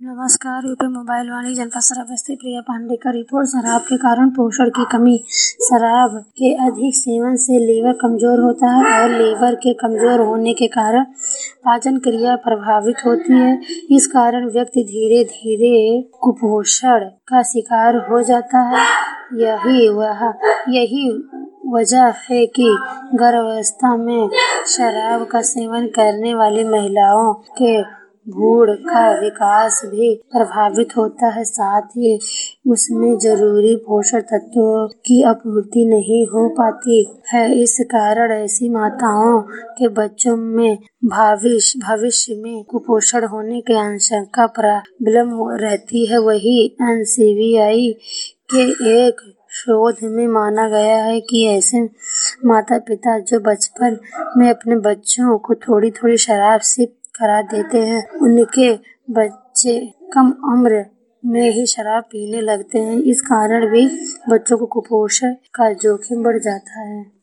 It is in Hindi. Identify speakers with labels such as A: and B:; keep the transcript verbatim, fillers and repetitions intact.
A: नमस्कार, यूपी मोबाइल वाणी जनपद शराब स्थित प्रिया पांडे का रिपोर्ट। शराब के कारण पोषण की कमी। शराब के अधिक सेवन से लीवर कमजोर होता है और लीवर के कमजोर होने के कारण पाचन क्रिया प्रभावित होती है। इस कारण व्यक्ति धीरे धीरे कुपोषण का शिकार हो जाता है। यही वह यही वजह है कि गर्भावस्था में शराब का सेवन करने वाली महिलाओं के भ्रूण का विकास भी प्रभावित होता है, साथ ही उसमें जरूरी पोषक तत्वों की आपूर्ति नहीं हो पाती है। इस कारण ऐसी माताओं के बच्चों में भविष्य भविष्य में कुपोषण होने की आशंका प्रबल रहती है। वही एन सी बी आई के एक शोध में माना गया है कि ऐसे माता पिता जो बचपन में अपने बच्चों को थोड़ी थोड़ी शराब सिप करा देते हैं, उनके बच्चे कम उम्र में ही शराब पीने लगते हैं। इस कारण भी बच्चों को कुपोषण का जोखिम बढ़ जाता है।